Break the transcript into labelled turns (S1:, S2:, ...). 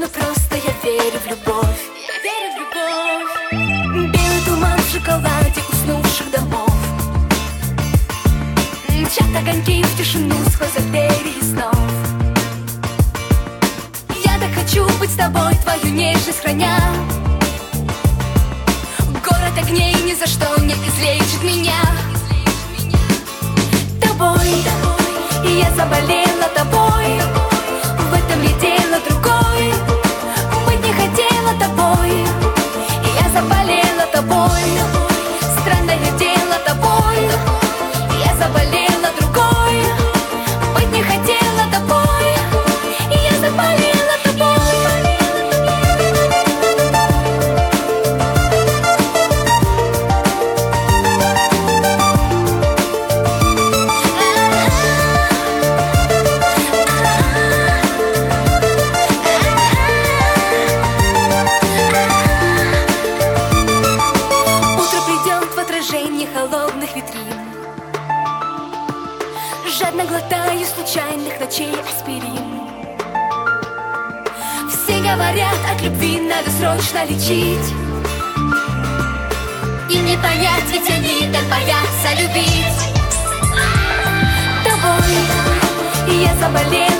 S1: но просто я верю в любовь. Я верю в любовь. Белый туман в шоколаде уснувших домов. Мчат огоньки в тишину сквозь артерии снов. Я так хочу быть с тобой, твою нежность храня. Город огней ни за что не излечит меня. Тобой, и я заболела тобой. В этом ли дело другой? Быть не хотела тобой, и я заболела тобой. Странное дело тобой, я заболела другой. Быть не хотела тобой, и я заболела тобой. Холодных витрин. Жадно глотаю случайных ночей аспирин. Все говорят, от любви надо срочно лечить. И не понять, ведь они так боятся любить. Тобой, и я заболела.